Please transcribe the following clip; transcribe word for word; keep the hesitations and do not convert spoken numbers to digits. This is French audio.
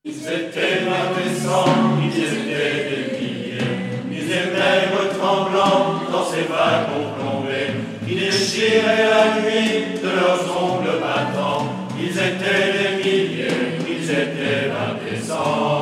Ils étaient indécents, ils étaient des milliers, ils étaient tremblants dans ces wagons plombés, qui déchiraient la nuit de leurs ongles battants. Ils étaient des milliers, ils étaient indécents.